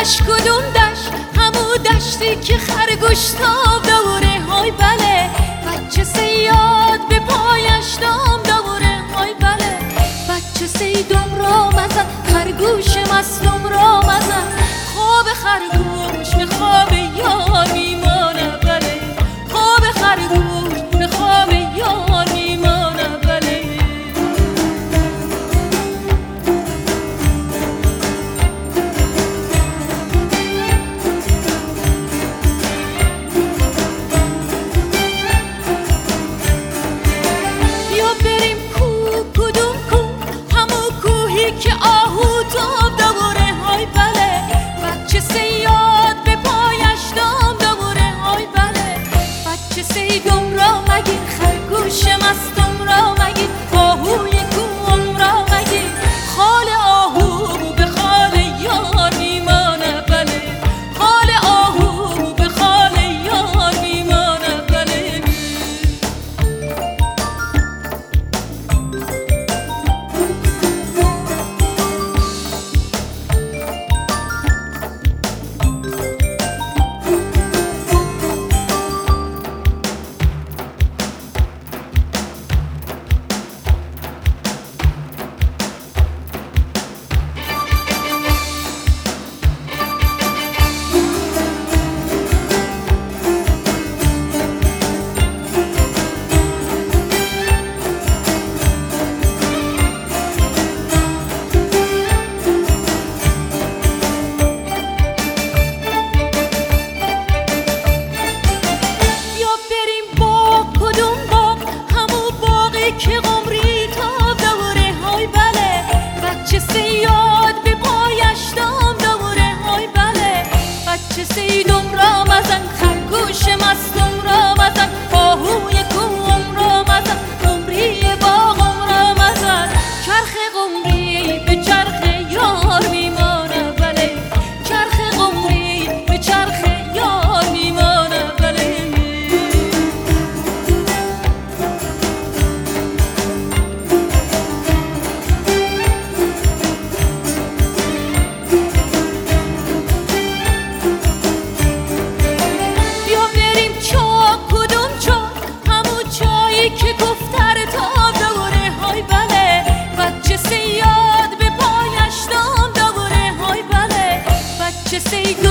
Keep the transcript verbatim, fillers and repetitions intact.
دشت کدوم دشت؟ همون دشتی که خرگوش تاب دوره های بله. بچه صیاد به پایش دام دوره های بله. بچه صیدم را مزن خرگوش مستم را مزن. خواب خرگوش به خواب یار میمانه بله. خواب خرگوش به خواب یار میمانه بله. بیا بریم کوه کدوم کوه؟ همون کوهی که آهو تاب دوره های بله. بچه صیاد به پایش دام دوره های بله. بچه صیدم را مگیر خرگوش مستم را مگیر. آهوی کوهم را مگیر. خال آهو به خال یار میمانه بله. خال آهو به خال یار میمانه بله. که قمری تاب دوره های بله. بچه صیاد به پایش دام دوره های بله. بچه صیدم را مزن خرگوش مستم را مزن. آهوی کوهم را مزن قمری باغم را مزن. چرخ قمری به چرخ یار میمانه بله. چرخ قمری به چرخ یار میمانه بله. که گفتر تاب دوره های بله. بچه صیاد به پایش دام دوره های بله. بچه صیاد